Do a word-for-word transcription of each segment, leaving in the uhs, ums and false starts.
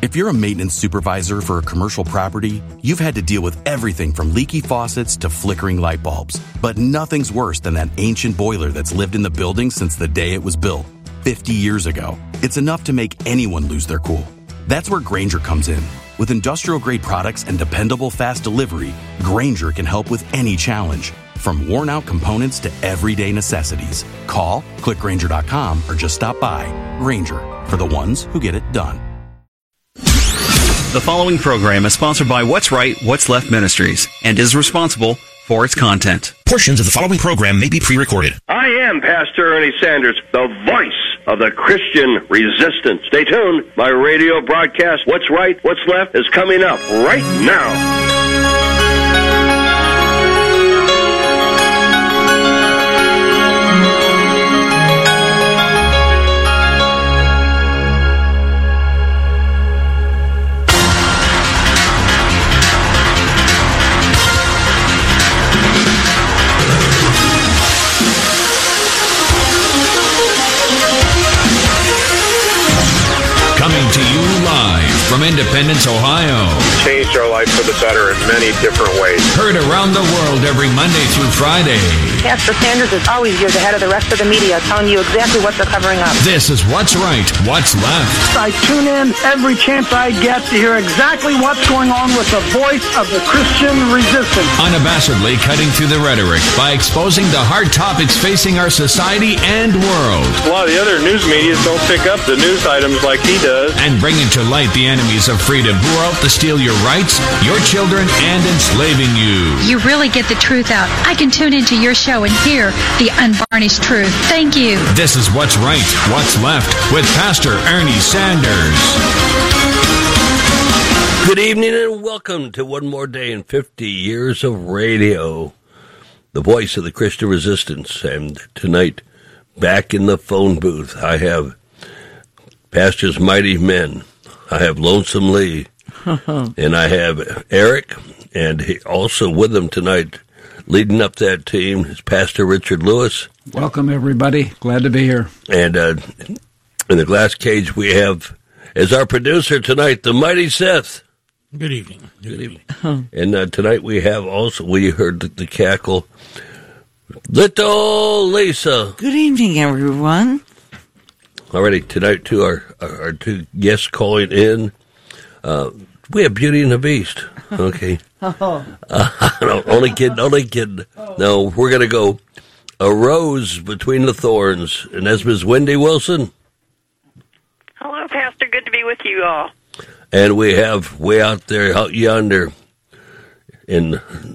If you're a maintenance supervisor for a commercial property, you've had to deal with everything from leaky faucets to flickering light bulbs. But nothing's worse than that ancient boiler that's lived in the building since the day it was built, fifty years ago. It's enough to make anyone lose their cool. That's where Grainger comes in. With industrial-grade products and dependable fast delivery, Grainger can help with any challenge, from worn-out components to everyday necessities. Call, click Grainger dot com, or just stop by. Grainger, for the ones who get it done. The following program is sponsored by What's Right, What's Left Ministries and is responsible for its content. Portions of the following program may be pre-recorded. I am Pastor Ernie Sanders, the voice of the Christian resistance. Stay tuned. My radio broadcast, What's Right, What's Left, is coming up right now. Coming to you live from Independence, Ohio. Changed our life for the better in many different ways. Heard around the world every Monday through Friday. Pastor Sanders is always years ahead of the rest of the media, telling you exactly what they're covering up. This is What's Right, What's Left. I tune in every chance I get to hear exactly what's going on with the voice of the Christian resistance. Unabashedly cutting through the rhetoric by exposing the hard topics facing our society and world. A lot of the other news medias don't pick up the news items like he does. And bringing to light the enemies of freedom who are out to steal your rights, your children, and enslaving you. You really get the truth out. I can tune into your show and hear the unvarnished truth. Thank you. This is What's Right, What's Left with Pastor Ernie Sanders. Good evening and welcome to one more day in fifty years of radio. The voice of the Christian resistance. And tonight, back in the phone booth, I have Pastor's Mighty Men. I have Lonesome Lee, and I have Eric, and he also with them tonight, leading up that team, is Pastor Richard Lewis. Welcome, everybody. Glad to be here. And uh, in the glass cage, we have, as our producer tonight, the Mighty Seth. Good evening. Good, Good evening. evening. And uh, tonight we have also, we heard the, the cackle, Little Lisa. Good evening, everyone. Alrighty, tonight, too, our, our, our two guests calling in. Uh, we have Beauty and the Beast. Okay. oh. uh, no, only kidding, only kidding. No, we're going to go A Rose Between the Thorns. And that's Miz Wendy Wilson. Hello, Pastor. Good to be with you all. And we have way out there, out yonder, in,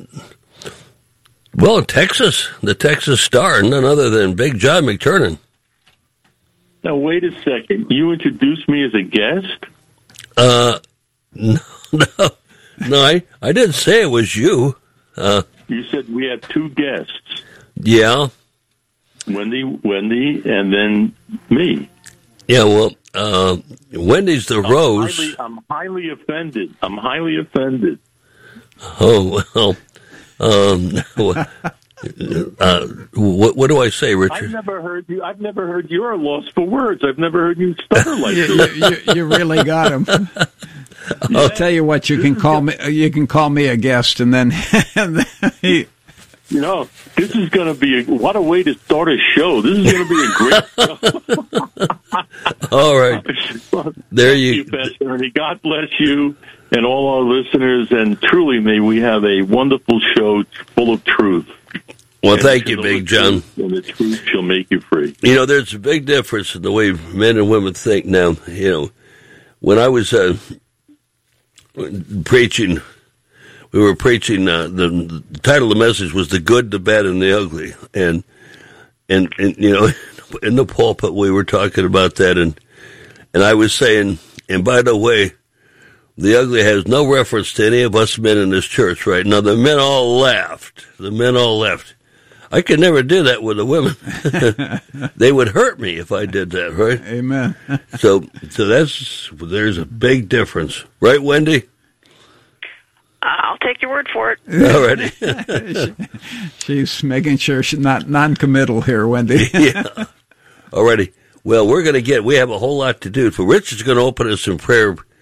well, Texas, the Texas Star, none other than Big John McTurnan. Now, wait a second. You introduced me as a guest? Uh, no, no, no, I, I didn't say it was you. Uh, you said we have two guests. Yeah. Wendy, Wendy, and then me. Yeah, well, uh, Wendy's the I'm Rose. Highly, I'm highly offended. I'm highly offended. Oh, well, um, uh, what, what do I say, Richard? I've never heard you. I've never heard your loss for words. I've never heard you stutter like you, this. You, you, you really got him. I'll tell you what. You can call me. You can call me a guest, and then, and then he. You know, this is going to be a, what a way to start a show. This is going to be a great show. All right. There Thank you, you Pastor Ernie. God bless you and all our listeners. And truly, may we have a wonderful show full of truth. Well, and thank you, Big John. And the truth shall make you free. You know, there's a big difference in the way men and women think now. You know, when I was uh, preaching, we were preaching, uh, the, the title of the message was The Good, the Bad, and the Ugly. And, and, and, you know, in the pulpit we were talking about that, and, and I was saying, and by the way, the ugly has no reference to any of us men in this church right now. The men all laughed. The men all laughed. I could never do that with the women. They would hurt me if I did that, right? Amen. so, so that's, there's a big difference. Right, Wendy? I'll take your word for it. Alrighty. She's making sure she's not non-committal here, Wendy. Yeah. Alrighty. Well, we're going to get, we have a whole lot to do. So Richard's going to open us in prayer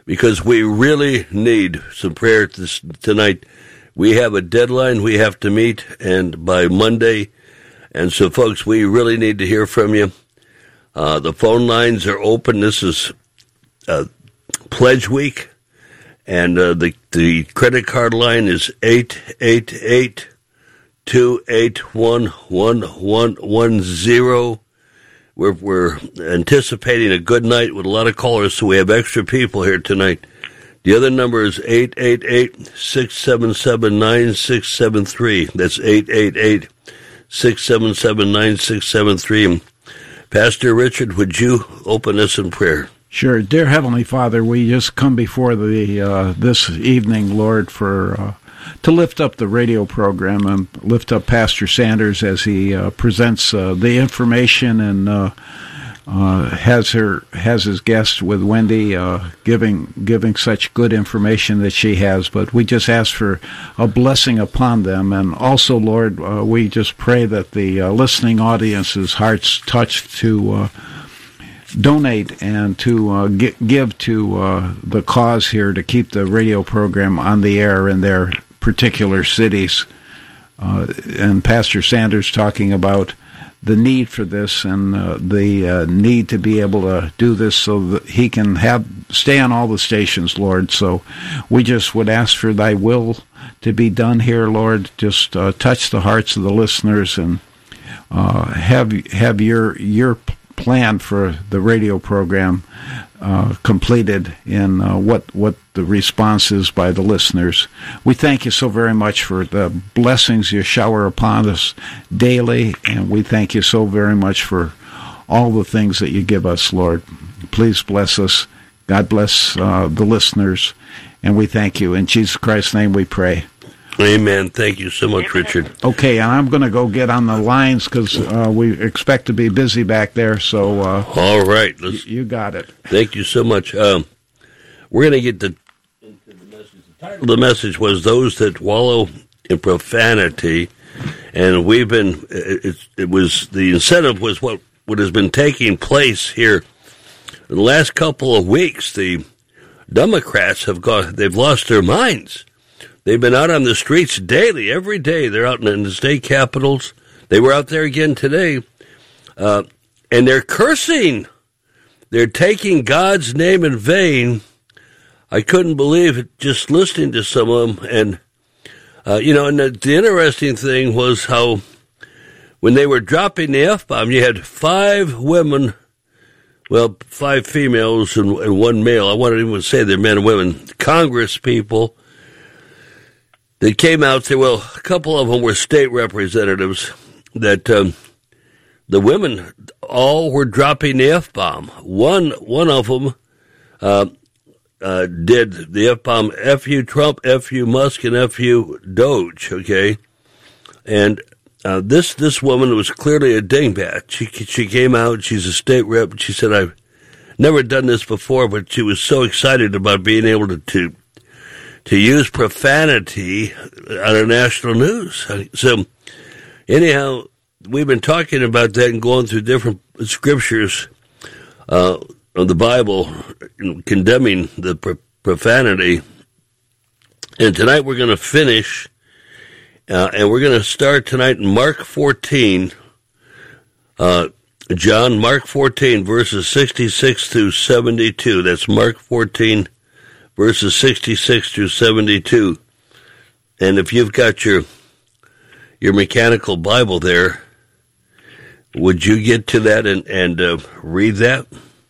because we really need some prayer this, tonight. We have a deadline we have to meet, and by Monday, and so, folks, we really need to hear from you. Uh, the phone lines are open. This is uh, Pledge Week, and uh, the the credit card line is eight eight eight, two eight one, one one one zero. We're, we're anticipating a good night with a lot of callers, so we have extra people here tonight. The other number is eight eight eight, six seven seven, nine six seven three. That's eight eight eight, six seven seven, nine six seven three. Pastor Richard, would you open us in prayer? Sure. Dear Heavenly Father, we just come before the uh, this evening, Lord, for uh, to lift up the radio program and lift up Pastor Sanders as he uh, presents uh, the information and uh, uh, has her has his guest with Wendy uh, giving giving such good information that she has. But we just ask for a blessing upon them, and also, Lord, uh, we just pray that the uh, listening audience's hearts touched to Uh, donate and to uh, gi- give to uh, the cause here to keep the radio program on the air in their particular cities. Uh, and Pastor Sanders talking about the need for this and uh, the uh, need to be able to do this so that he can have stay on all the stations, Lord. So we just would ask for thy will to be done here, Lord. Just uh, touch the hearts of the listeners and uh, have have your your plan for the radio program uh, completed in uh, what what the response is by the listeners. We thank you so very much for the blessings you shower upon us daily, and we thank you so very much for all the things that you give us, Lord. Please bless us. God bless uh, the listeners, and we thank you. In Jesus Christ's name we pray. Amen. Thank you so much, Richard. Okay, and I'm going to go get on the lines because uh, we expect to be busy back there. So, uh, all right, let's, you got it. Thank you so much. Um, we're going to get the, into the message. The title of the message was "Those That Wallow in Profanity," and we've been. It, it was the incentive was what what has been taking place here in the last couple of weeks. The Democrats have got they've lost their minds. They've been out on the streets daily, every day. They're out in the state capitals. They were out there again today. Uh, and they're cursing. They're taking God's name in vain. I couldn't believe it just listening to some of them. And, uh, you know, and the, the interesting thing was how when they were dropping the F-bomb, you had five women, well, five females and, and one male. I won't even say they're men and women, Congress people. They came out, say, well, a couple of them were state representatives, that um, the women all were dropping the F-bomb. One one of them uh, uh, did the F-bomb, F you Trump, F you Musk, and F you Doge, okay? And uh, this this woman was clearly a dingbat. She, she came out, she's a state rep, and she said, I've never done this before, but she was so excited about being able to, to to use profanity on our national news. So, anyhow, we've been talking about that and going through different scriptures uh, of the Bible condemning the pro- profanity. And tonight we're going to finish, uh, and we're going to start tonight in Mark fourteen. Uh, John, Mark fourteen, verses sixty-six through seventy-two. That's Mark fourteen, verses sixty-six through seventy-two. And if you've got your your mechanical Bible there, would you get to that and, and uh, read that?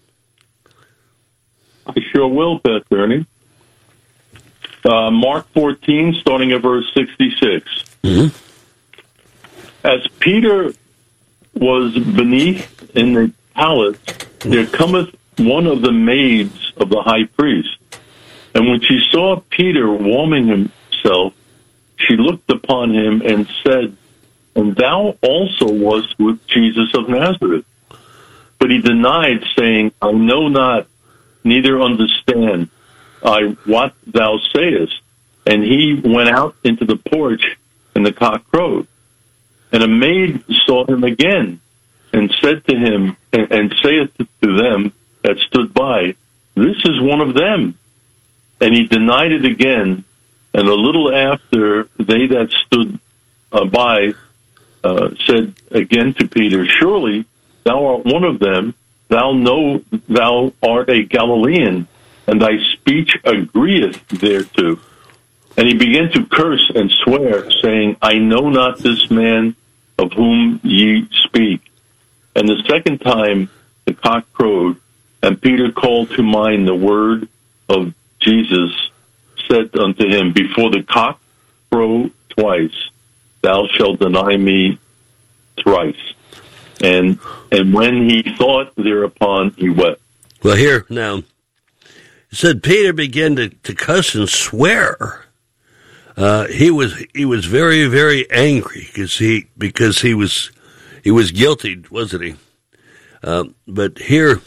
I sure will, Pastor Ernie. Uh, Mark fourteen, starting at verse sixty-six. Mm-hmm. As Peter was beneath in the palace, there cometh one of the maids of the high priest. And when she saw Peter warming himself, she looked upon him and said, And thou also wast with Jesus of Nazareth. But he denied, saying, I know not, neither understand I what thou sayest. And he went out into the porch, and the cock crowed. And a maid saw him again, and said to him, and, and saith to them that stood by, This is one of them. And he denied it again. And a little after, they that stood uh, by uh, said again to Peter, surely thou art one of them. Thou know thou art a Galilean, and thy speech agreeth thereto. And he began to curse and swear, saying, I know not this man of whom ye speak. And the second time the cock crowed, and Peter called to mind the word of Jesus, said unto him, before the cock crow twice, thou shalt deny me thrice. And and when he thought thereupon, he wept. Well, here now, it said Peter began to, to cuss and swear. Uh, he was he was very very angry because he because he was he was guilty, wasn't he? Uh, but here,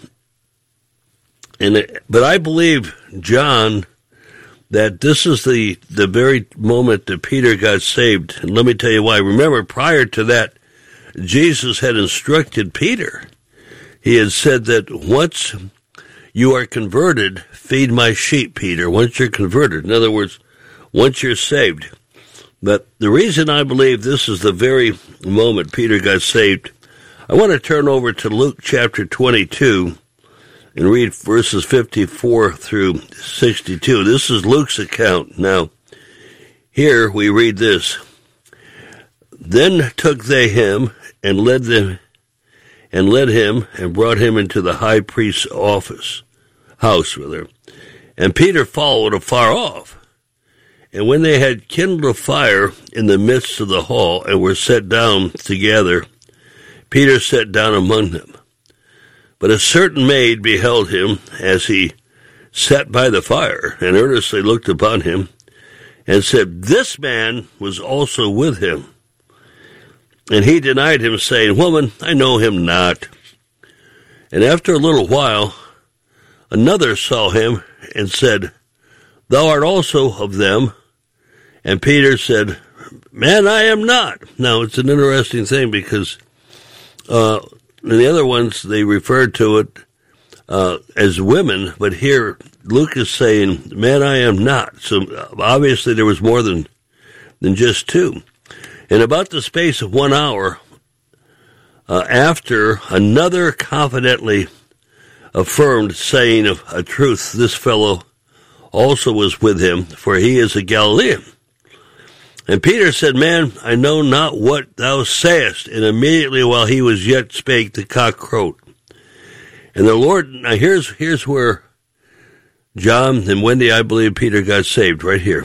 and it, but I believe, John, that this is the the very moment that Peter got saved. And let me tell you why. Remember, prior to that, Jesus had instructed Peter. He had said that once you are converted, feed my sheep, Peter. Once you're converted, in other words, once you're saved. But the reason I believe this is the very moment Peter got saved, I want to turn over to Luke chapter twenty-two and read verses fifty-four through sixty-two. This is Luke's account. Now, here we read this. Then took they him and led them and led him and brought him into the high priest's office, house rather. And Peter followed afar off. And when they had kindled a fire in the midst of the hall and were set down together, Peter sat down among them. But a certain maid beheld him as he sat by the fire, and earnestly looked upon him, and said, This man was also with him. And he denied him, saying, Woman, I know him not. And after a little while, another saw him, and said, Thou art also of them. And Peter said, Man, I am not. Now, it's an interesting thing because uh, in the other ones, they referred to it uh, as women, but here Luke is saying, Man, I am not. So obviously there was more than than just two. In about the space of one hour, uh, after another confidently affirmed, saying of a truth, this fellow also was with him, for he is a Galilean. And Peter said, Man, I know not what thou sayest. And immediately while he was yet spake, the cock crowed. And the Lord, now here's, here's where John and Wendy, I believe Peter got saved, right here.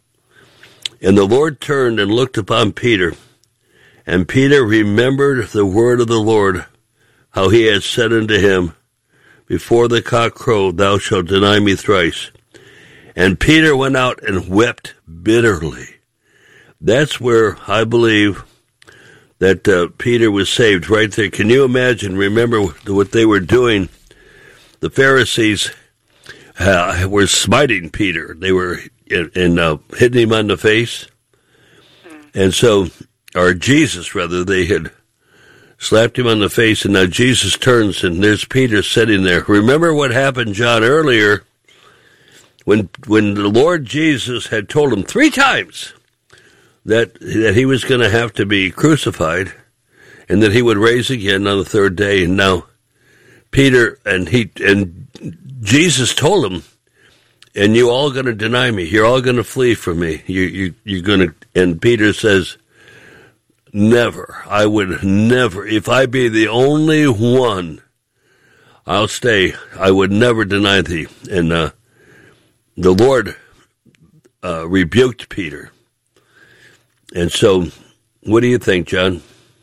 And the Lord turned and looked upon Peter. And Peter remembered the word of the Lord, how he had said unto him, Before the cock crowed, thou shalt deny me thrice. And Peter went out and wept bitterly. That's where I believe that uh, Peter was saved, right there. Can you imagine, remember what they were doing? The Pharisees uh, were smiting Peter. They were in, in, uh, hitting him on the face. And so, or Jesus rather, they had slapped him on the face, and now Jesus turns, and there's Peter sitting there. Remember what happened, John, earlier, when when the Lord Jesus had told him three times that that he was going to have to be crucified, and that he would rise again on the third day. And now Peter and he and Jesus told him, "And you all going to deny me? You're all going to flee from me. You you you're going to." And Peter says, "Never. I would never. If I be the only one, I'll stay. I would never deny thee." And uh, the Lord uh, rebuked Peter. And so, what do you think, John?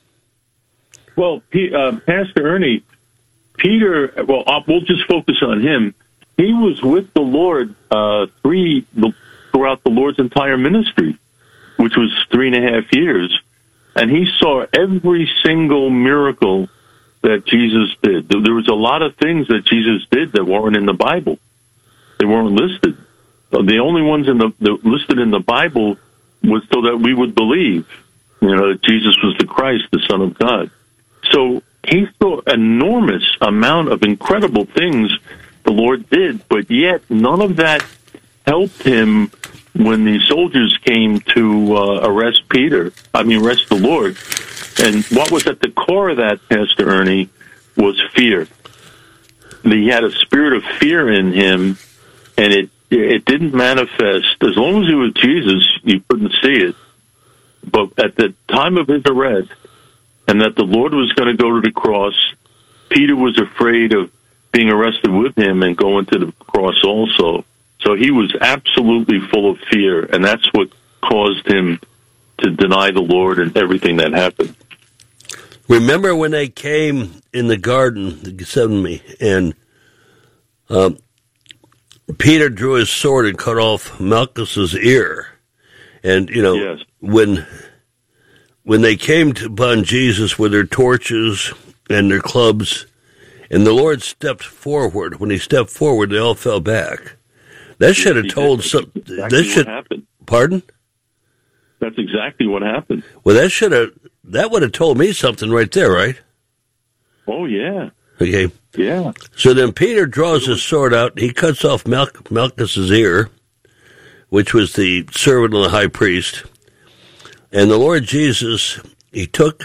Well, uh, Pastor Ernie, Peter, well, we'll just focus on him. He was with the Lord uh, three throughout the Lord's entire ministry, which was three and a half years. And he saw every single miracle that Jesus did. There was a lot of things that Jesus did that weren't in the Bible. They weren't listed. The only ones in the, the listed in the Bible was so that we would believe, you know, that Jesus was the Christ, the Son of God. So he saw an enormous amount of incredible things the Lord did, but yet none of that helped him when the soldiers came to uh, arrest Peter, I mean, arrest the Lord. And what was at the core of that, Pastor Ernie, was fear. He had a spirit of fear in him, and it it didn't manifest. As long as he was Jesus, you couldn't see it. But at the time of his arrest, and that the Lord was going to go to the cross, Peter was afraid of being arrested with him and going to the cross also. So he was absolutely full of fear, and that's what caused him to deny the Lord and everything that happened. Remember when they came in the garden, the Gethsemane, and um, Peter drew his sword and cut off Malchus's ear. And, you know, yes. when when they came to upon Jesus with their torches and their clubs, and the Lord stepped forward, when he stepped forward, they all fell back. That should have told some. Exactly that should. What happened. Pardon? That's exactly what happened. Well, that should have. That would have told me something right there, right? Oh, yeah. Okay. Yeah. So then Peter draws his sword out. He cuts off Mal- Malchus's ear, which was the servant of the high priest. And the Lord Jesus, he took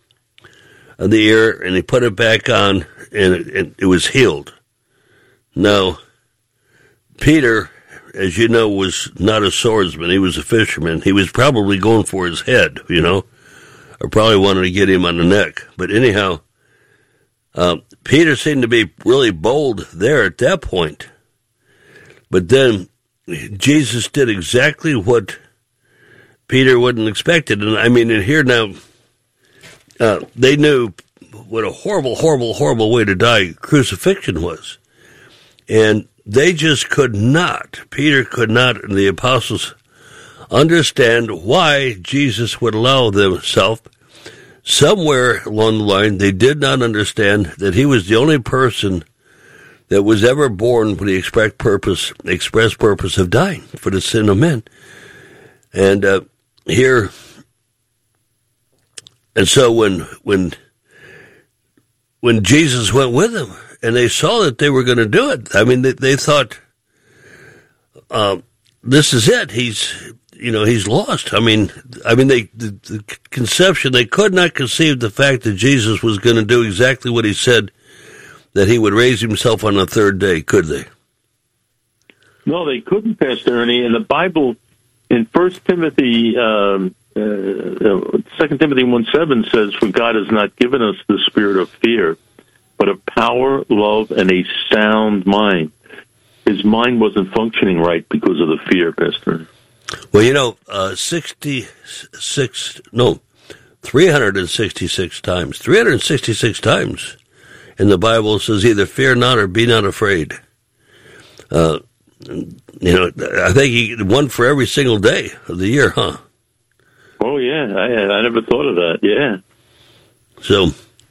the ear and he put it back on, and it, it, it was healed. Now, Peter, as you know, was not a swordsman. He was a fisherman. He was probably going for his head, you know, or probably wanted to get him on the neck. But anyhow, uh, Peter seemed to be really bold there at that point. But then Jesus did exactly what Peter wouldn't expect it. And I mean, and here now, uh, they knew what a horrible, horrible, horrible way to die crucifixion was. And they just could not, Peter could not, and the apostles understand why Jesus would allow himself. Somewhere along the line, they did not understand that he was the only person that was ever born with the express purpose, express purpose of dying for the sin of men. And uh, here, and so when when when Jesus went with them, and they saw that they were going to do it, I mean, they, they thought, uh, "This is it. He's, you know, he's lost." I mean, I mean, they the, the conception they could not conceive the fact that Jesus was going to do exactly what he said, that he would raise himself on the third day, could they? No, they couldn't, Pastor Ernie. In the Bible, in First Timothy, um, uh, Second Timothy one seven says, "For God has not given us the spirit of fear, but of power, love, and a sound mind." His mind wasn't functioning right because of the fear, Pastor Ernie. Well, you know, uh, sixty-six, no, three hundred sixty-six times, three hundred sixty-six times in the Bible says either fear not or be not afraid. Uh, you know, I think he one for every single day of the year, huh? Oh, yeah. I, I never thought of that. Yeah. So,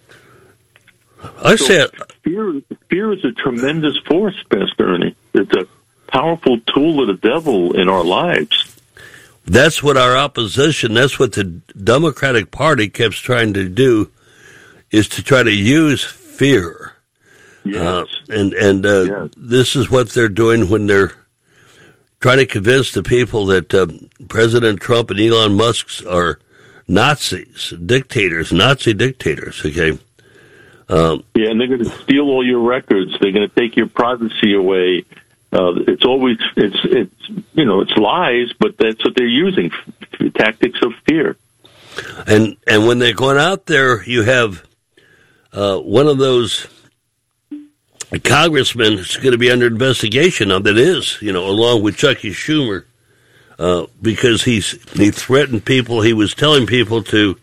I so say fear, fear is a tremendous force, Pastor Ernie. It's a powerful tool of the devil in our lives. That's what our opposition, that's what the Democratic Party keeps trying to do, is to try to use fear. Yes. Uh, and and uh, yes. This is what they're doing when they're trying to convince the people that uh, President Trump and Elon Musk are Nazis, dictators, Nazi dictators, okay? Um, yeah, and they're going to steal all your records. They're going to take your privacy away. Uh, it's always, it's, it's, you know, it's lies, but that's what they're using, f- tactics of fear. And and when they're going out there, you have uh, one of those congressmen that's going to be under investigation. Now, that is, you know, along with Chucky Schumer, uh, because he's he threatened people. He was telling people to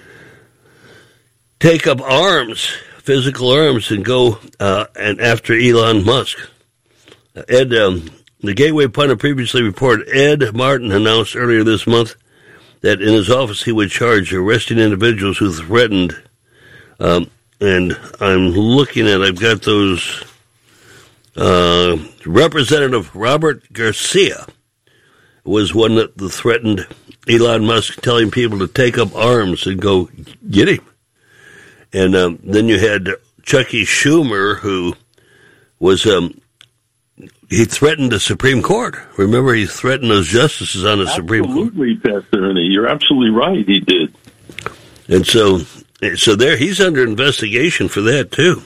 take up arms, physical arms, and go uh, and after Elon Musk. Ed, um, the Gateway Pundit previously reported Ed Martin announced earlier this month that in his office he would charge arresting individuals who threatened, um, and I'm looking at, I've got those, uh, Representative Robert Garcia was one that threatened Elon Musk, telling people to take up arms and go get him. And um, then you had Chucky Schumer, who was um, he threatened the Supreme Court. Remember, he threatened those justices on the Supreme Court. Absolutely, Pastor Ernie. You're absolutely right. He did. And so, so there, he's under investigation for that too.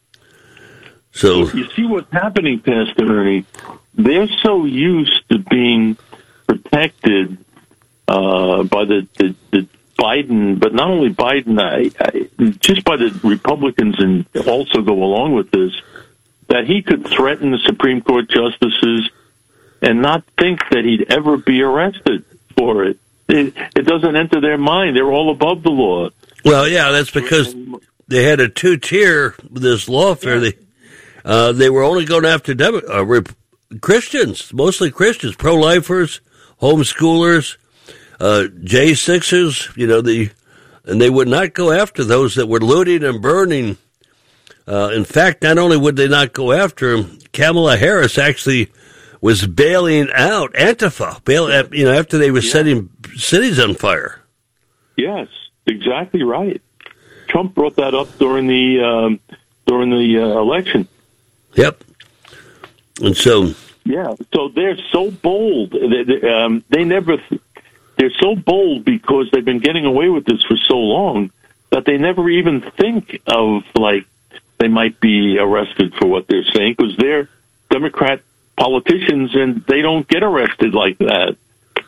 So you see what's happening, Pastor Ernie. They're so used to being protected uh, by the, the, the Biden, but not only Biden, I, I, just by the Republicans, and also go along with this, that he could threaten the Supreme Court justices and not think that he'd ever be arrested for it. It, it doesn't enter their mind. They're all above the law. Well, yeah, that's because they had a two-tier, this lawfare. They, uh, they were only going after Demo- uh, Rep- Christians, mostly Christians, pro-lifers, homeschoolers, uh, J sixers, you know, the, and they would not go after those that were looting and burning. Uh, in fact, not only would they not go after him, Kamala Harris actually was bailing out Antifa, bail, you know, after they were yeah. setting cities on fire. Yes, exactly right. Trump brought that up during the um, during the uh, election. Yep. And so, yeah, so they're so bold. They, they, um, they never. They're so bold because they've been getting away with this for so long that they never even think of, like, they might be arrested for what they're saying, because they're Democrat politicians and they don't get arrested like that.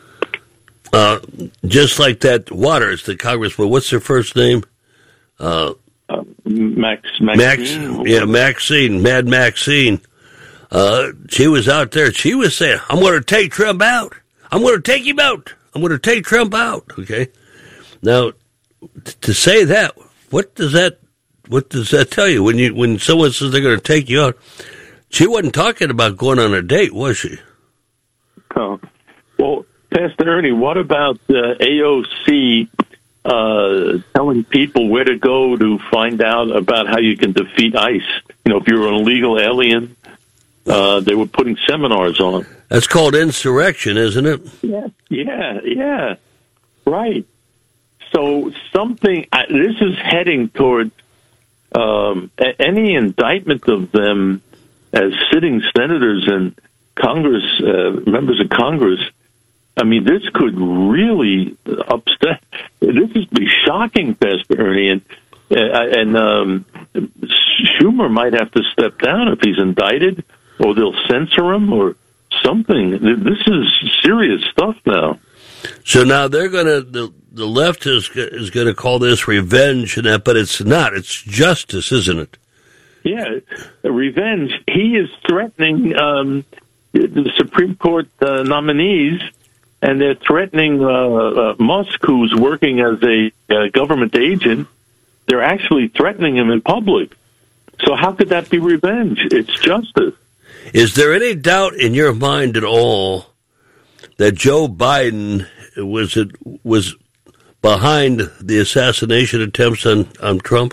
Uh, just like that Waters, the congressman. What's her first name? Uh, uh, Max. Maxine. Max. Yeah, Maxine. Mad Maxine. Uh, she was out there. She was saying, "I'm going to take Trump out. I'm going to take him out. I'm going to take Trump out." Okay. Now, t- to say that, what does that, what does that tell you? When you when someone says they're going to take you out, she wasn't talking about going on a date, was she? Oh, well, Pastor Ernie, what about uh, A O C uh, telling people where to go to find out about how you can defeat ICE? You know, if you're an illegal alien, uh, they were putting seminars on. That's called insurrection, isn't it? Yeah, yeah, yeah. Right. So something, uh, this is heading toward um, a- any indictment of them as sitting senators and Congress, uh, members of Congress. I mean, this could really upset. This would be shocking, Pastor Ernie, and uh, and um, Schumer might have to step down if he's indicted, or they'll censor him, or something. This is serious stuff now. So now they're going to the the left is is going to call this revenge, and that, but it's not. It's justice, isn't it? Yeah, revenge. He is threatening um, the Supreme Court uh, nominees. And they're threatening uh, uh, Musk, who's working as a uh, government agent. They're actually threatening him in public. So how could that be revenge? It's justice. Is there any doubt in your mind at all that Joe Biden was it, was behind the assassination attempts on, on Trump?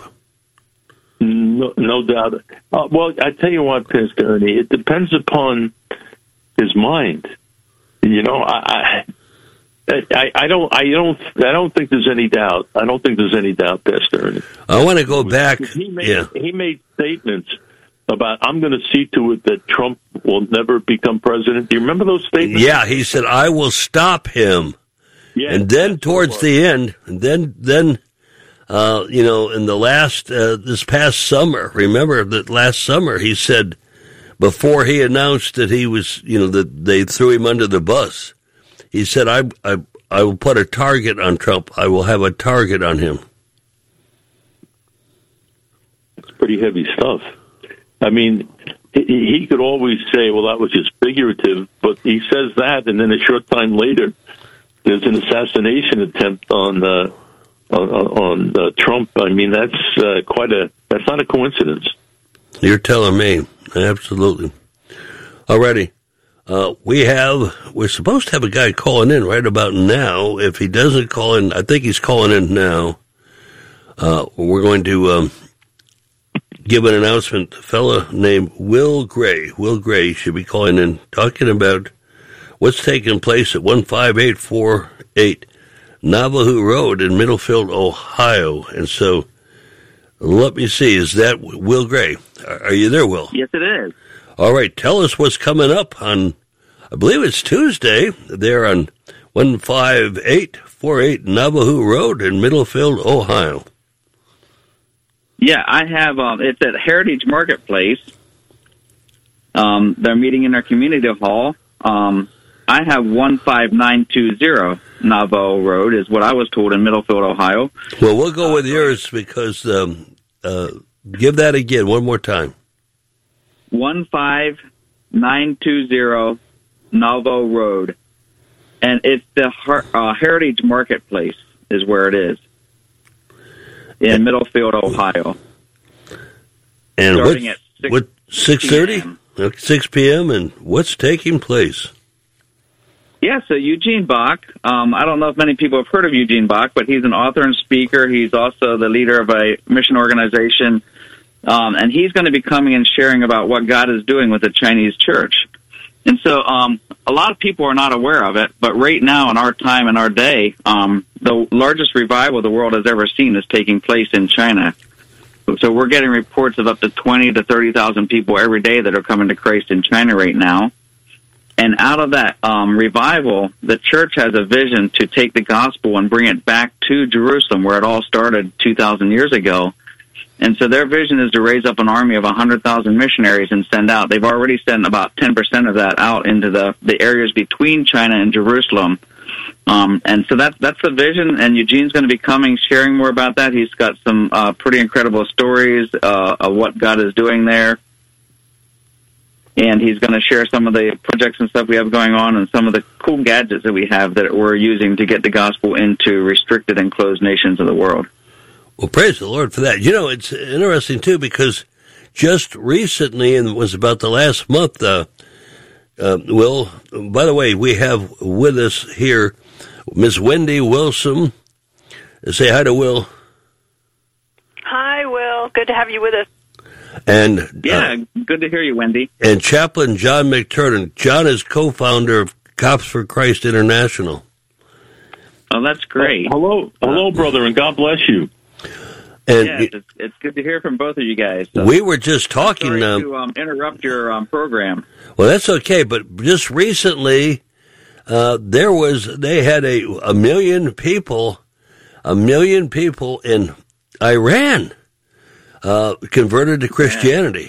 No, no doubt. Uh, well, I tell you what, Pastor Ernie, it depends upon his mind. You know, I, I, I don't, I don't, I don't think there's any doubt. I don't think there's any doubt, Pastor Ernie. I want to go back. He made, yeah. he made statements about, "I'm going to see to it that Trump will never become president." Do you remember those statements? Yeah, he said, "I will stop him." Yeah, and then towards the end, and then, then, uh, you know, in the last, uh, this past summer, remember that last summer, he said, before he announced that he was, you know, that they threw him under the bus, he said, I, I, I will put a target on Trump. I will have a target on him. It's pretty heavy stuff. I mean, he, he could always say, well, that was just figurative, but he says that, and then a short time later, there's an assassination attempt on, uh, on, on uh, Trump. I mean, that's uh, quite a, that's not a coincidence. You're telling me. Absolutely. Alrighty. Uh, we have, we're supposed to have a guy calling in right about now. If he doesn't call in, I think he's calling in now. Uh, we're going to, um, give an announcement. A fella named Will Gray. Will Gray should be calling in, talking about what's taking place at one five eight four eight Navajo Road in Middlefield, Ohio. And so, let me see. Is that Will Gray? Are you there, Will? Yes, it is. All right, tell us what's coming up on, I believe it's Tuesday, there on one five eight four eight Navajo Road in Middlefield, Ohio. Yeah, I have, um, it's at Heritage Marketplace. Um, they're meeting in their community hall. Um, I have one five nine two zero Navajo Road is what I was told in Middlefield, Ohio. Well, we'll go with yours because, um, uh, give that again one more time. one five nine two zero Navajo Road. And it's the uh, Heritage Marketplace is where it is. In Middlefield, Ohio. And starting what, at six, what, six thirty? six p.m. And what's taking place? Yeah, so Eugene Bach, um, I don't know if many people have heard of Eugene Bach, but he's an author and speaker. He's also the leader of a mission organization. Um, and he's going to be coming and sharing about what God is doing with the Chinese church. And so um, a lot of people are not aware of it, but right now in our time and our day, um, the largest revival the world has ever seen is taking place in China. So we're getting reports of up to twenty to thirty thousand people every day that are coming to Christ in China right now. And out of that um, revival, the church has a vision to take the gospel and bring it back to Jerusalem, where it all started two thousand years ago. And so their vision is to raise up an army of one hundred thousand missionaries and send out. They've already sent about ten percent of that out into the, the areas between China and Jerusalem. Um, and so that's, that's the vision, and Eugene's going to be coming, sharing more about that. He's got some uh, pretty incredible stories uh, of what God is doing there. And he's going to share some of the projects and stuff we have going on and some of the cool gadgets that we have that we're using to get the gospel into restricted and closed nations of the world. Well, praise the Lord for that. You know, it's interesting, too, because just recently, and it was about the last month, uh, uh, Will, by the way, we have with us here Miss Wendy Wilson. Say hi to Will. Hi, Will. Good to have you with us. And yeah, uh, good to hear you, Wendy. And Chaplain John McTurnan. John is co-founder of Cops for Christ International. Oh, that's great. Oh, hello, hello, brother, and God bless you. And yes, it's, it's good to hear from both of you guys. So. We were just talking. Sorry um, to um, interrupt your um, program. Well, that's okay, but just recently, uh, there was they had a a million people, a million people in Iran uh, converted to Christianity.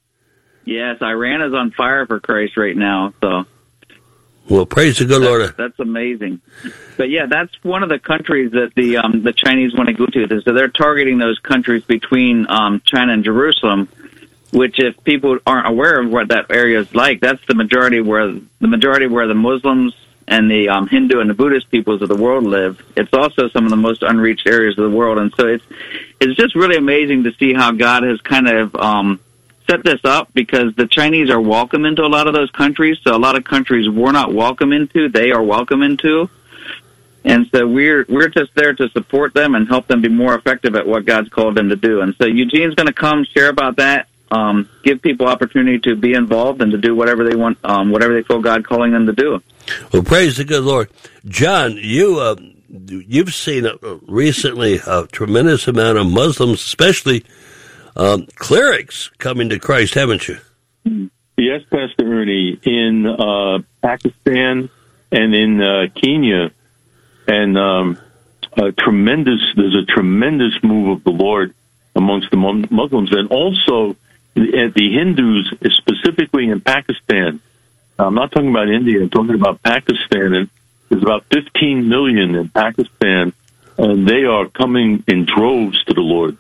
Yes, Iran is on fire for Christ right now. So. Well, praise the good that's, Lord. That's amazing. But yeah, that's one of the countries that the um, the Chinese want to go to. So they're targeting those countries between um, China and Jerusalem, which if people aren't aware of what that area is like, that's the majority where the majority where the Muslims and the um, Hindu and the Buddhist peoples of the world live. It's also some of the most unreached areas of the world, and so it's it's just really amazing to see how God has kind of um, set this up, because the Chinese are welcome into a lot of those countries. So a lot of countries we're not welcome into, they are welcome into. And so we're we're just there to support them and help them be more effective at what God's called them to do. And so Eugene's going to come share about that, um, give people opportunity to be involved and to do whatever they want, um, whatever they feel God calling them to do. Well, praise the good Lord. John, you, uh, you've seen uh, recently a tremendous amount of Muslims, especially um, clerics, coming to Christ, haven't you? Yes, Pastor Ernie, in uh, Pakistan and in uh, Kenya. And um, a tremendous, there's a tremendous move of the Lord amongst the Muslims, and also the, the Hindus, specifically in Pakistan. I'm not talking about India, I'm talking about Pakistan, and there's about fifteen million in Pakistan, and they are coming in droves to the Lord.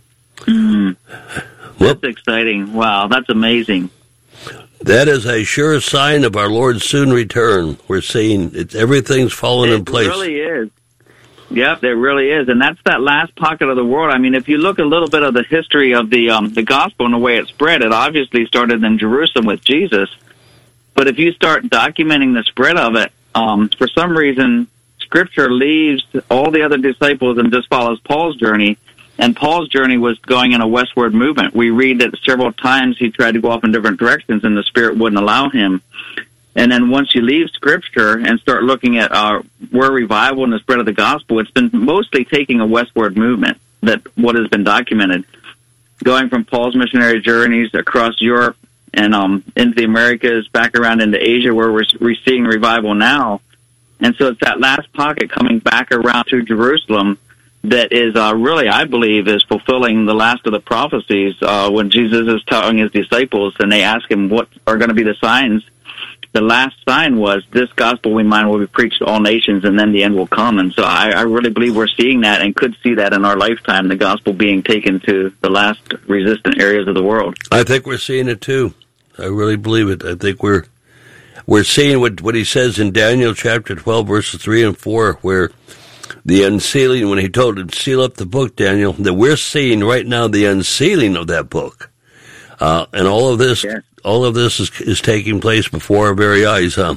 Mm. That's exciting. Wow, that's amazing. That is a sure sign of our Lord's soon return. We're seeing it's everything's fallen it in place. It really is. Yep, it really is. And that's that last pocket of the world. I mean, if you look a little bit of the history of the um, the gospel and the way it spread, it obviously started in Jerusalem with Jesus. But if you start documenting the spread of it, um, for some reason, Scripture leaves all the other disciples and just follows Paul's journey. And Paul's journey was going in a westward movement. We read that several times he tried to go off in different directions, and the Spirit wouldn't allow him. And then once you leave Scripture and start looking at uh, where revival and the spread of the gospel, it's been mostly taking a westward movement, that what has been documented. Going from Paul's missionary journeys across Europe, and um, into the Americas, back around into Asia, where we're, we're seeing revival now. And so it's that last pocket coming back around to Jerusalem that is uh, really, I believe, is fulfilling the last of the prophecies uh, when Jesus is telling his disciples, and they ask him what are going to be the signs. The last sign was, this gospel we mine will be preached to all nations, and then the end will come. And so I, I really believe we're seeing that and could see that in our lifetime, the gospel being taken to the last resistant areas of the world. I think we're seeing it too. I really believe it. I think we're we're seeing what, what he says in Daniel chapter twelve, verses three and four, where the unsealing, when he told him, seal up the book, Daniel, that we're seeing right now the unsealing of that book. Uh, and all of this, yeah. all of this is, is taking place before our very eyes, huh?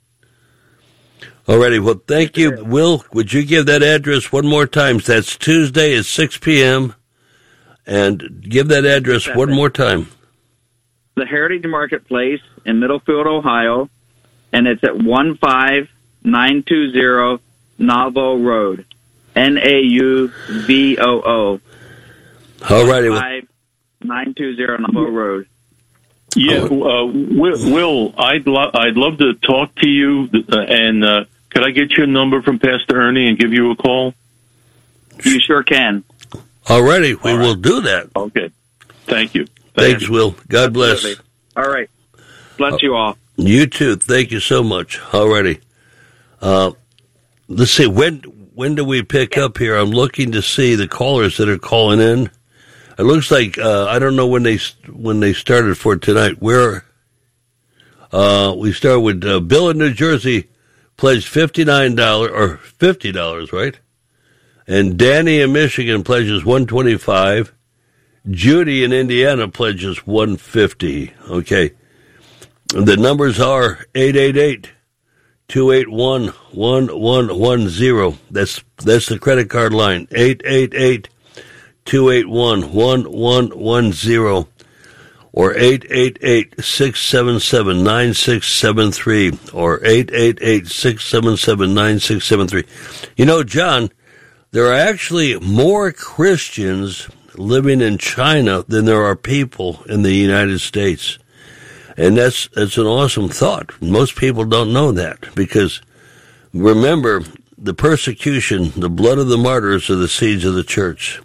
Alrighty, well, thank you. Will, would you give that address one more time? That's Tuesday at six p.m. And give that address That's one it. more time. The Heritage Marketplace in Middlefield, Ohio, and it's at one five nine two zero Nauvoo Road, N A U V O O. Alrighty, well. five nine two zero Nauvoo Road. Yeah, uh, Will, Will, I'd lo- I'd love to talk to you, uh, and uh, could I get your number from Pastor Ernie and give you a call? You sure can. Alrighty, we All right. will do that. Okay, thank you. Thanks, Thanks Will. God bless. Absolutely. All right. Bless you all. You too. Thank you so much. Alrighty. Uh, let's see, when when do we pick up here? I'm looking to see the callers that are calling in. It looks like uh, I don't know when they when they started for tonight. Where uh, we start with uh, Bill in New Jersey pledged fifty nine dollars or fifty dollars, right? And Danny in Michigan pledges one twenty five. Judy in Indiana pledges one fifty. Okay, the numbers are eight eight eight, two eight one, one one one zero. That's that's the credit card line. Eight eight eight. two eight one, one one one zero or eight eight eight, six seven seven, nine six seven three or eight eight eight, six seven seven, nine six seven three. You know, John, there are actually more Christians living in China than there are people in the United States. And that's that's an awesome thought. Most people don't know that because, remember, the persecution, the blood of the martyrs are the seeds of the church.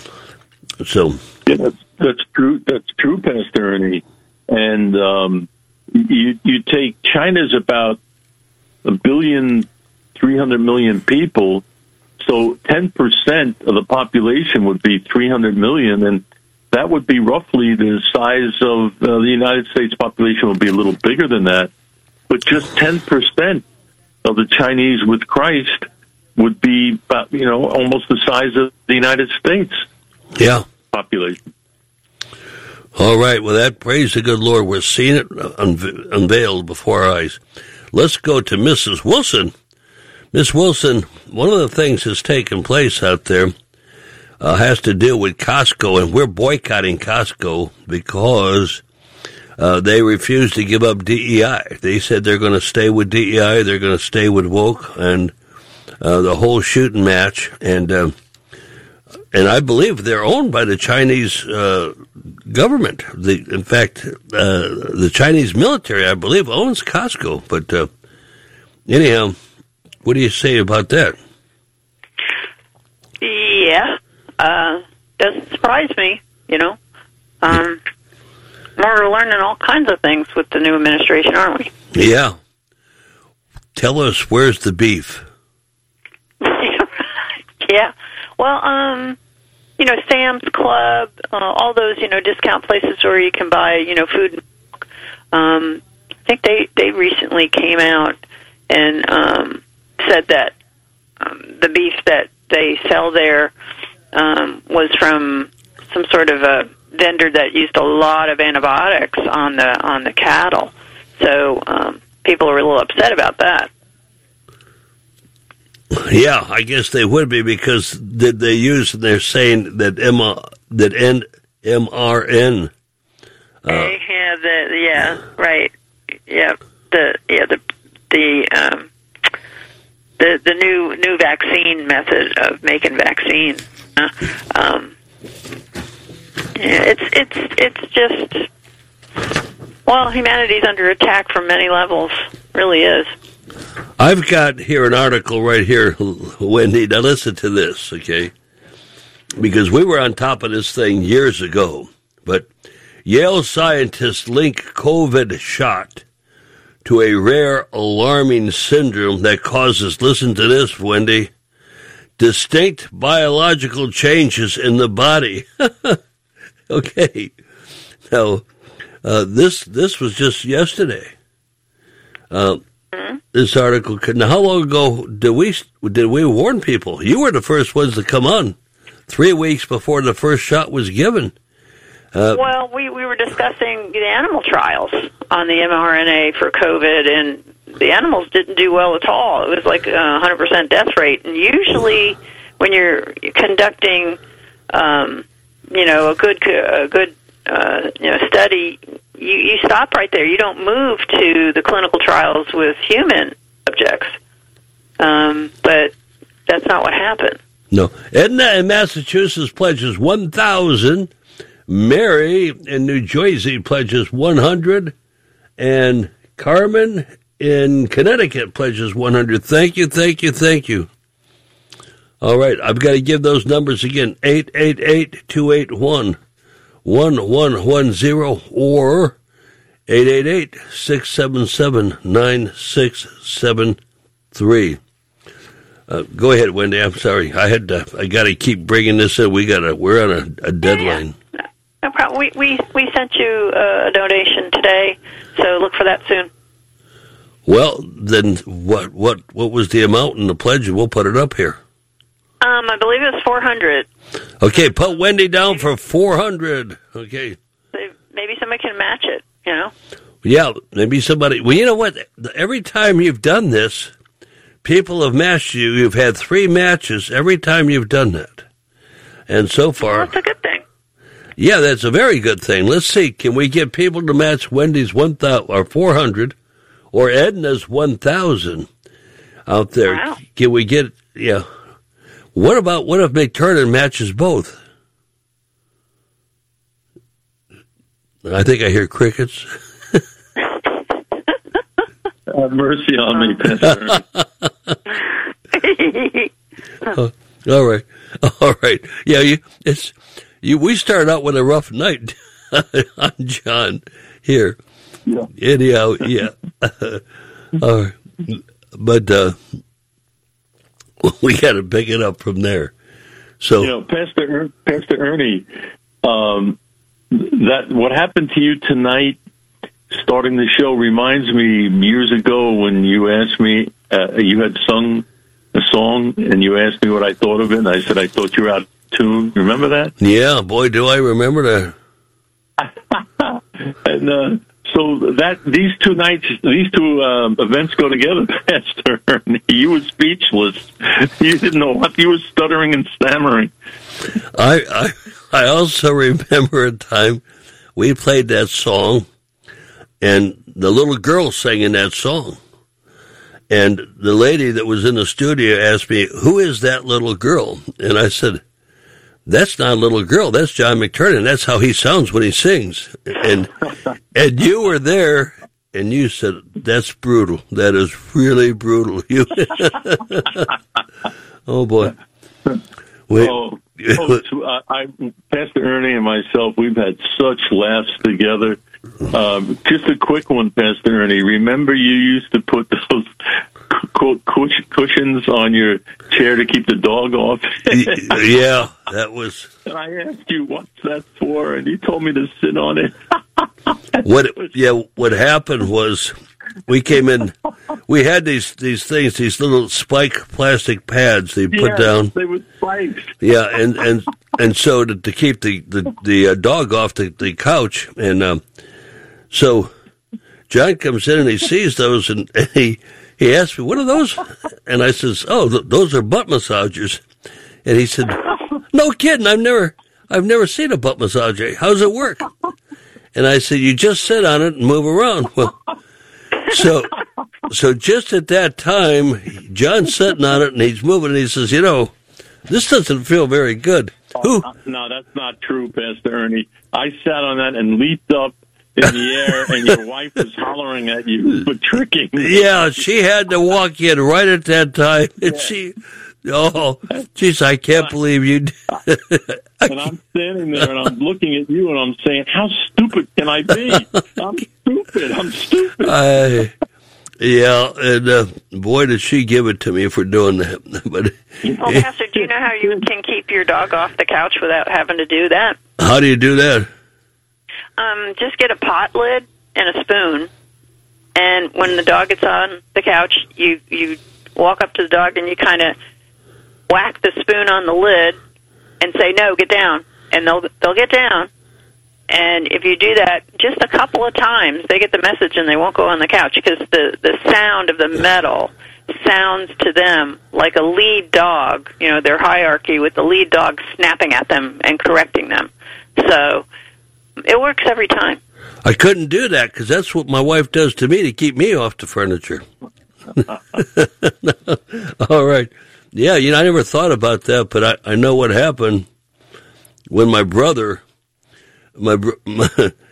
So yeah, that's, that's true. That's true, Pastor Ernie. And um, you you take China's about a billion, three hundred million people. So ten percent of the population would be three hundred million, and that would be roughly the size of uh, the United States population. Would be a little bigger than that, but just ten percent of the Chinese with Christ would be about, you know, almost the size of the United States. Yeah. Population. All right. Well, that, praise the good Lord. We're seeing it unve- unveiled before our eyes. Let's go to Missus Wilson. Miss Wilson, one of the things that's taken place out there uh, has to do with Costco, and we're boycotting Costco because uh, they refuse to give up D E I. They said they're going to stay with D E I, they're going to stay with woke, and uh, the whole shooting match, and uh, and I believe they're owned by the Chinese uh, government. The, in fact, uh, the Chinese military, I believe, owns Costco. But uh, anyhow, what do you say about that? Yeah, uh, doesn't surprise me, you know. Um, we're learning all kinds of things with the new administration, aren't we? Yeah. Tell us, where's the beef? Yeah. Well, um, you know, Sam's Club, uh, all those, you know, discount places where you can buy, you know, food. Um, I think they, they recently came out and um, said that um, the beef that they sell there um, was from some sort of a vendor that used a lot of antibiotics on the on the cattle. So um, people are a little upset about that. Yeah, I guess they would be, because did they use? They're saying that M that N M R N. Uh, yeah, the yeah, right, yeah, the yeah the the um, the the new new vaccine method of making vaccine. Uh, um, yeah, it's it's it's just Well, humanity's under attack from many levels. Really is. I've got here an article right here, Wendy. Now listen to this, okay? Because we were on top of this thing years ago. But Yale scientists link COVID shot to a rare, alarming syndrome that causes, listen to this, Wendy, distinct biological changes in the body. Okay. Now, uh, this this was just yesterday. Uh, mm-hmm. This article. Now, how long ago did we did we warn people? You were the first ones to come on, three weeks before the first shot was given. Uh, well, we, we were discussing the animal trials on the mRNA for COVID, and the animals didn't do well at all. It was like a one hundred percent death rate. And usually when you're conducting, um, you know, a good a good uh, you know study, you, you stop right there. You don't move to the clinical trials with human subjects. Um, but that's not what happened. No. Edna in Massachusetts pledges one thousand. Mary in New Jersey pledges one hundred, and Carmen in Connecticut pledges one hundred. Thank you, thank you, thank you. All right, I've got to give those numbers again, eight eight eight, two eight one, one one one zero or eight eight eight, six seven seven, nine six seven three. Uh, go ahead, Wendy. I'm sorry. I had to, I got to keep bringing this in. We got to, we're on a, a deadline. Yeah, yeah. No problem. We, we, we sent you a donation today, so look for that soon. Well, then what what what was the amount in the pledge? We'll put it up here. Um, I believe it was four hundred. Okay, put Wendy down for four hundred. Okay. So maybe somebody can match it, you know? Yeah, maybe somebody. Well, you know what? Every time you've done this, people have matched you. You've had three matches every time you've done that. And so far... Well, that's a good thing. Yeah, that's a very good thing. Let's see. Can we get people to match Wendy's one thousand or four hundred or Edna's one thousand out there? Wow. Can we get... Yeah. What about, what if McTurnan matches both? I think I hear crickets. Have mercy on me, Pastor. uh, all right, all right. Yeah, you. It's you. We started out with a rough night on John here. Yeah. Anyhow, yeah. all right, but uh, we got to pick it up from there. So, you know, Pastor er- Pastor Ernie, um, that what happened to you tonight, starting the show, reminds me years ago when you asked me, uh, you had sung a song, and you asked me what I thought of it, and I said I thought you were out of tune. Remember that? Yeah, boy, do I remember that. And uh, so that these two nights, these two uh, events go together, Pastor Ernie. You were speechless. You didn't know what you were stuttering and stammering. I I, I also remember a time we played that song, and the little girl sang in that song. And the lady that was in the studio asked me, who is that little girl? And I said, that's not a little girl. That's John McTurnan. That's how he sounds when he sings. And and you were there, and you said, that's brutal. That is really brutal. You Oh, boy. Wait. Oh, oh, uh, I, Pastor Ernie and myself, we've had such laughs together. Um, just a quick one, Pastor Ernie. Remember you used to put those cu- cu- cushions on your chair to keep the dog off? Yeah, that was... And I asked you, what's that for? And you told me to sit on it. What? Yeah, what happened was we came in, we had these, these things, these little spike plastic pads they put yes, down. They were spikes. Yeah, and, and, and so to, to keep the, the, the uh, dog off the, the couch, and um, so John comes in and he sees those, and, and he, he asked me, what are those? And I says, oh, th- those are butt massagers. And he said, no kidding, I've never, I've never seen a butt massager. How's it work? And I said, you just sit on it and move around. Well, so, so just at that time, John's sitting on it and he's moving, and he says, you know, this doesn't feel very good. Oh, Who? No, that's not true, Pastor Ernie. I sat on that and leaped up in the air, and your wife was hollering at you for tricking. Yeah, she had to walk in right at that time, and yeah. she, oh, geez, I can't believe you. And I'm standing there, and I'm looking at you, and I'm saying, how stupid can I be? I'm stupid. I'm stupid. I, yeah, and uh, boy, did she give it to me for doing that. But well, Pastor, do you know how you can keep your dog off the couch without having to do that? How do you do that? Um, just get a pot lid and a spoon, and when the dog gets on the couch, you, you walk up to the dog and you kind of whack the spoon on the lid and say, no, get down, and they'll they'll get down. And if you do that just a couple of times, they get the message and they won't go on the couch because the, the sound of the metal sounds to them like a lead dog, you know, their hierarchy with the lead dog snapping at them and correcting them. So it works every time. I couldn't do that because that's what my wife does to me to keep me off the furniture. All right. Yeah, you know, I never thought about that, but I, I know what happened when my brother... My, my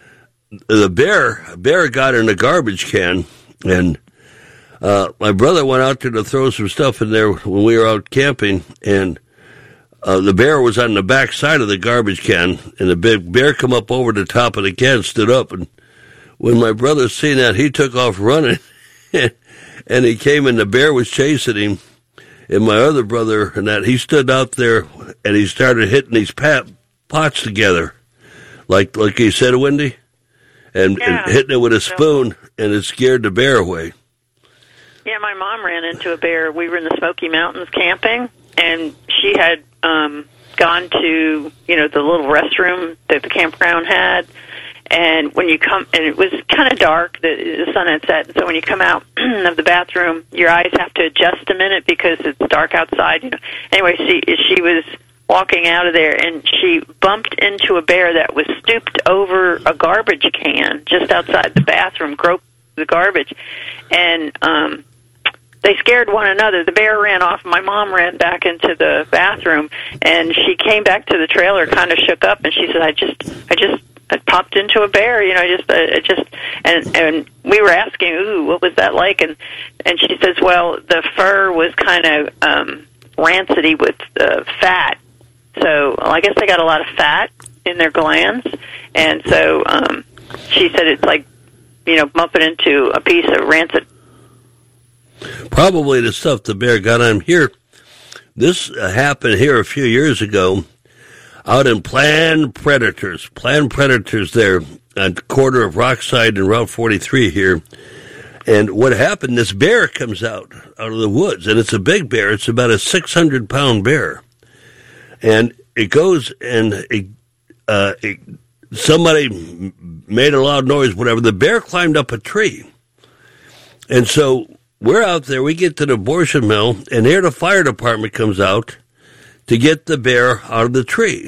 the bear bear got in a garbage can, and uh, my brother went out there to throw some stuff in there when we were out camping, and uh, the bear was on the back side of the garbage can, and the big bear come up over the top of the can, stood up, and when my brother seen that, he took off running, and he came, and the bear was chasing him, and my other brother, and that he stood out there, and he started hitting these pat, pots together. Like like you said, Wendy, and, yeah. and hitting it with a spoon, and it scared the bear away. Yeah, my mom ran into a bear. We were in the Smoky Mountains camping, and she had um, gone to, you know, the little restroom that the campground had. And when you come, and it was kind of dark, the, the sun had set, and so when you come out of the bathroom, your eyes have to adjust a minute because it's dark outside. You know. Anyway, she she was walking out of there, and she bumped into a bear that was stooped over a garbage can just outside the bathroom, groped the garbage, and um, they scared one another. The bear ran off. My mom ran back into the bathroom, and she came back to the trailer, kind of shook up, and she said, "I just, I just." I popped into a bear, you know, I just, uh, just, and, and we were asking, ooh, what was that like? And, and she says, well, the fur was kind of, um, rancidy with, uh, fat. So, well, I guess they got a lot of fat in their glands. And so, um, she said it's like, you know, bumping into a piece of rancid. Probably the stuff the bear got on here. This uh, happened here a few years ago. Out in Planned Predators, Planned Predators there at the corner of Rockside and Route forty-three here. And what happened, this bear comes out, out of the woods, and it's a big bear. It's about a six hundred pound bear. And it goes and it, uh, it, somebody made a loud noise, whatever. The bear climbed up a tree. And so we're out there, we get to the abortion mill, and here the fire department comes out to get the bear out of the tree.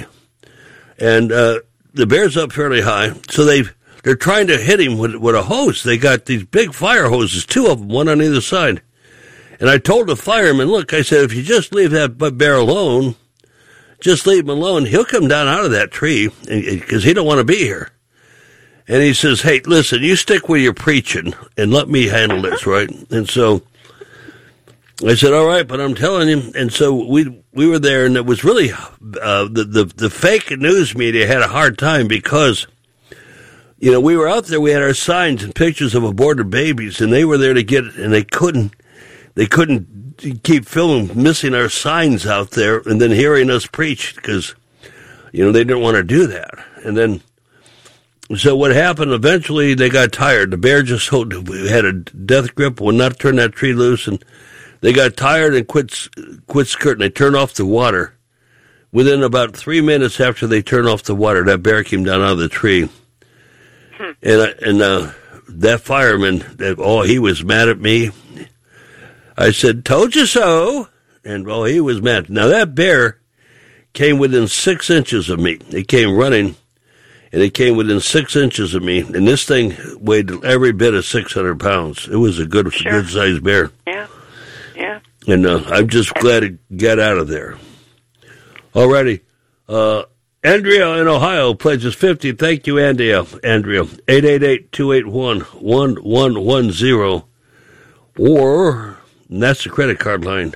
And uh, the bear's up fairly high, so they they're trying to hit him with, with a hose. They got these big fire hoses, two of them, one on either side. And I told the fireman, look, I said, if you just leave that bear alone, just leave him alone, he'll come down out of that tree, because he don't want to be here. And he says, hey, listen, you stick with your preaching, and let me handle this, right? And so I said, all right, but I'm telling you. And so we we were there, and it was really, uh, the, the, the fake news media had a hard time because, you know, we were out there, we had our signs and pictures of aborted babies, and they were there to get it, and they couldn't, they couldn't keep filming, missing our signs out there, and then hearing us preach, because, you know, they didn't want to do that. And then, so what happened, eventually they got tired. The bear just had a death grip, would not turn that tree loose, and they got tired and quit quit skirting. They turned off the water. Within about three minutes after they turned off the water, that bear came down out of the tree. Hmm. And uh, and uh, that fireman, that, oh, he was mad at me. I said, told you so. And, oh, he was mad. Now, that bear came within six inches of me. It came running, and it came within six inches of me. And this thing weighed every bit of six hundred pounds. It was a good, sure. good-sized bear. Yeah. Yeah. And uh, I'm just glad it got out of there. Alrighty. Uh, Andrea in Ohio pledges fifty. Thank you, Andrea. Andrea. eight eight eight, two eight one, one one one zero. Or, and that's the credit card line,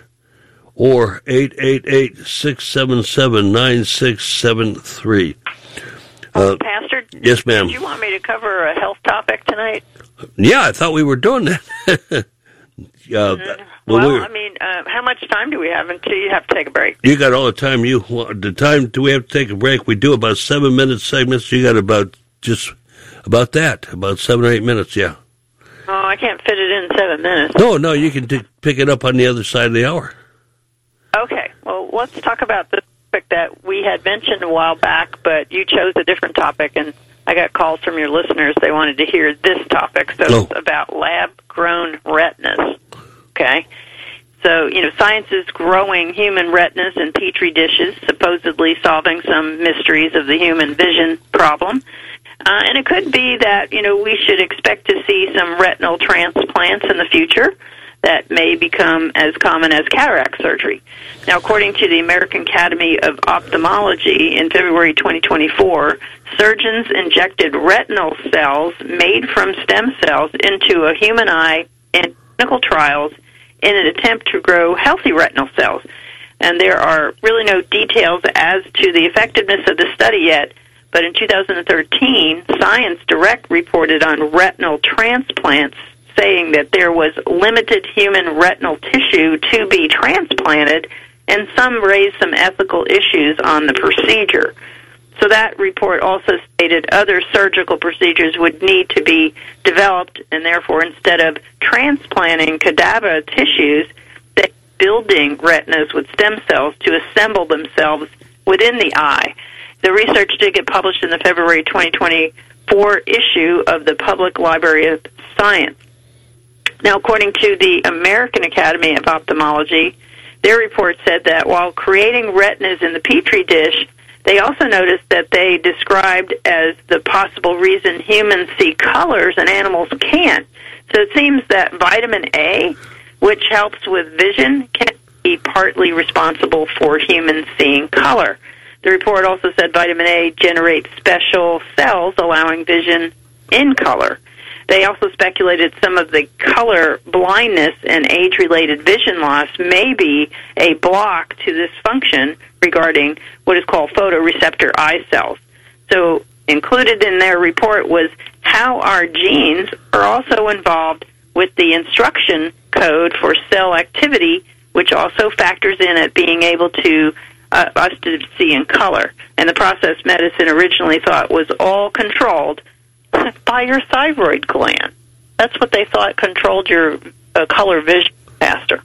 or eight eight eight, six seven seven, nine six seven three. Uh, Pastor? Yes, ma'am. Did you want me to cover a health topic tonight? Yeah, I thought we were doing that. uh, mm-hmm. Well, we were, I mean, uh, how much time do we have until you have to take a break? You got all the time you want. The time do we have to take a break? We do about seven minute segments. You got about just about that, about seven or eight minutes, yeah. Oh, I can't fit it in seven minutes. No, no, you can t- pick it up on the other side of the hour. Okay, well, let's talk about the topic that we had mentioned a while back, but you chose a different topic, and I got calls from your listeners. They wanted to hear this topic, so oh. It's about lab-grown retinas. Okay, so, you know, science is growing human retinas in Petri dishes, supposedly solving some mysteries of the human vision problem. Uh, and it could be that, you know, we should expect to see some retinal transplants in the future that may become as common as cataract surgery. Now, according to the American Academy of Ophthalmology, in February twenty twenty-four, surgeons injected retinal cells made from stem cells into a human eye in clinical trials in an attempt to grow healthy retinal cells. And there are really no details as to the effectiveness of the study yet, but in two thousand thirteen, Science Direct reported on retinal transplants, saying that there was limited human retinal tissue to be transplanted, and some raised some ethical issues on the procedure. So that report also stated other surgical procedures would need to be developed, and therefore, instead of transplanting cadaver tissues, they're building retinas with stem cells to assemble themselves within the eye. The research did get published in the February twenty twenty-four issue of the Public Library of Science. Now, according to the American Academy of Ophthalmology, their report said that while creating retinas in the Petri dish, they also noticed that they described as the possible reason humans see colors and animals can't. So it seems that vitamin A, which helps with vision, can be partly responsible for humans seeing color. The report also said vitamin A generates special cells allowing vision in color. They also speculated some of the color blindness and age-related vision loss may be a block to this function regarding what is called photoreceptor eye cells. So included in their report was how our genes are also involved with the instruction code for cell activity, which also factors in at being able to uh, us to see in color. And the process medicine originally thought was all controlled by your thyroid gland. That's what they thought controlled your uh, color vision faster.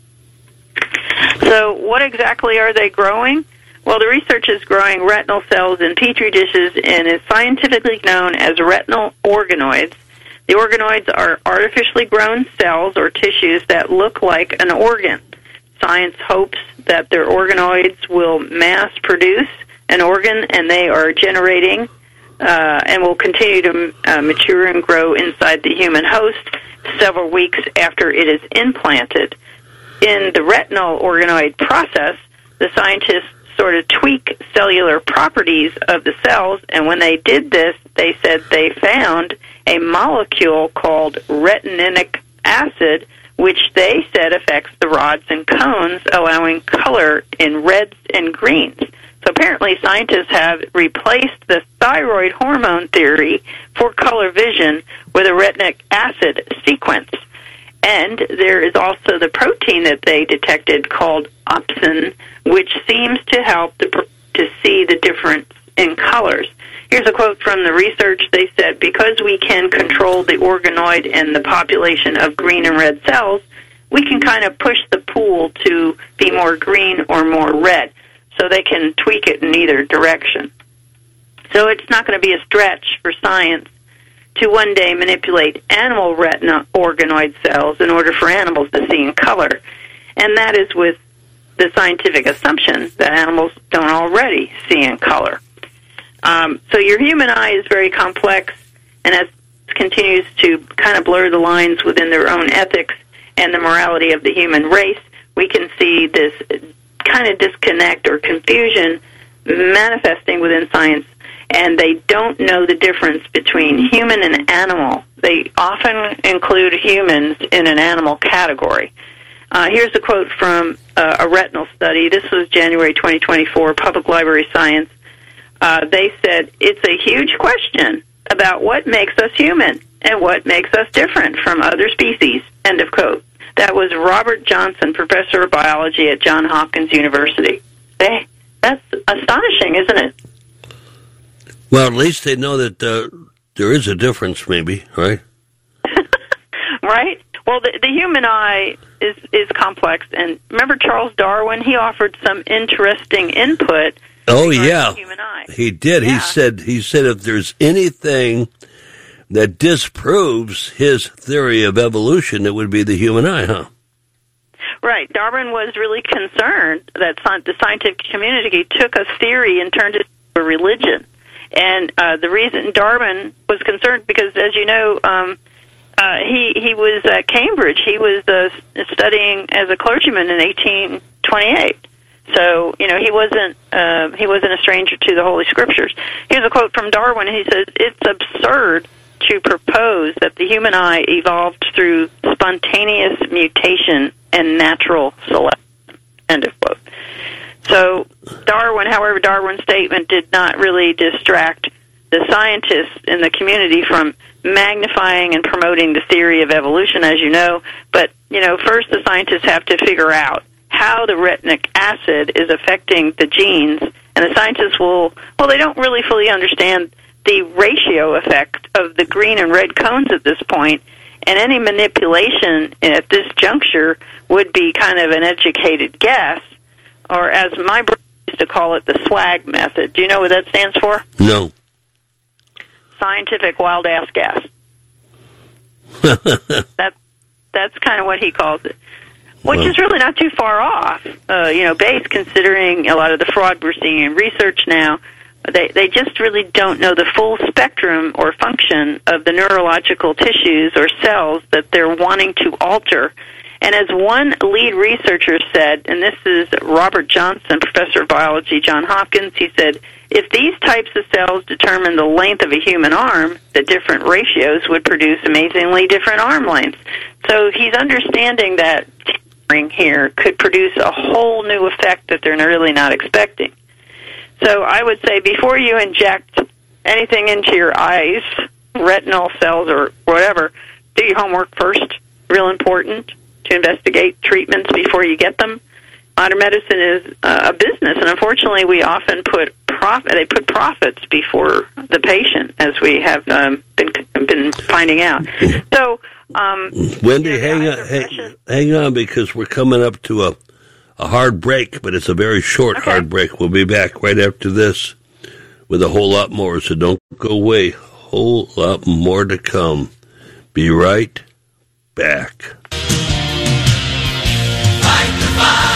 So what exactly are they growing? Well, the research is growing retinal cells in Petri dishes and is scientifically known as retinal organoids. The organoids are artificially grown cells or tissues that look like an organ. Science hopes that their organoids will mass produce an organ, and they are generating Uh, and will continue to uh, mature and grow inside the human host several weeks after it is implanted. In the retinal organoid process, the scientists sort of tweak cellular properties of the cells, and when they did this, they said they found a molecule called retinic acid, which they said affects the rods and cones, allowing color in reds and greens. So apparently scientists have replaced the thyroid hormone theory for color vision with a retinic acid sequence. And there is also the protein that they detected called opsin, which seems to help to, to see the difference in colors. Here's a quote from the research. They said, because we can control the organoid and the population of green and red cells, we can kind of push the pool to be more green or more red. So they can tweak it in either direction. So it's not going to be a stretch for science to one day manipulate animal retina organoid cells in order for animals to see in color. And that is with the scientific assumption that animals don't already see in color. Um, so your human eye is very complex, and as it continues to kind of blur the lines within their own ethics and the morality of the human race, we can see this kind of disconnect or confusion manifesting within science, and they don't know the difference between human and animal. They often include humans in an animal category. Uh, here's a quote from uh, a retinal study. This was January twenty twenty-four, Public Library Science. Uh, they said, it's a huge question about what makes us human and what makes us different from other species, end of quote. That was Robert Johnson, professor of biology at Johns Hopkins University. They, that's astonishing, isn't it? Well, at least they know that uh, there is a difference, maybe, right? Right? Well, the, the human eye is, is complex. And remember Charles Darwin? He offered some interesting input. Oh, yeah. The human eye. He did. Yeah. He said, he said if there's anything that disproves his theory of evolution, it would be the human eye, huh? Right. Darwin was really concerned that the scientific community took a theory and turned it into a religion. And uh, the reason Darwin was concerned, because, as you know, um, uh, he he was at Cambridge. He was uh, studying as a clergyman in eighteen twenty-eight. So, you know, he wasn't uh, he wasn't a stranger to the Holy Scriptures. Here's a quote from Darwin. He says, "It's absurd to propose that the human eye evolved through spontaneous mutation and natural selection." End of quote. So Darwin, however, Darwin's statement did not really distract the scientists in the community from magnifying and promoting the theory of evolution, as you know. But, you know, first the scientists have to figure out how the retinic acid is affecting the genes, and the scientists will, well, they don't really fully understand the ratio effect of the green and red cones at this point, and any manipulation at this juncture would be kind of an educated guess, or as my brother used to call it, the swag method. Do you know what that stands for? No. Scientific wild-ass guess. that, that's kind of what he calls it, which well. is really not too far off, uh, you know, based considering a lot of the fraud we're seeing in research now. They they just really don't know the full spectrum or function of the neurological tissues or cells that they're wanting to alter. And as one lead researcher said, and this is Robert Johnson, professor of biology, Johns Hopkins, he said, if these types of cells determine the length of a human arm, the different ratios would produce amazingly different arm lengths. So he's understanding that tinkering here could produce a whole new effect that they're really not expecting. So I would say before you inject anything into your eyes, retinal cells or whatever, do your homework first. Real important to investigate treatments before you get them. Modern medicine is uh, a business, and unfortunately we often put profit, they put profits before the patient, as we have um, been been finding out. So, um, Wendy, you know, hang on, hang, hang on, because we're coming up to a a hard break, but it's a very short okay. hard break. We'll be back right after this with a whole lot more, so don't go away. A whole lot more to come. Be right back. Fight the fight.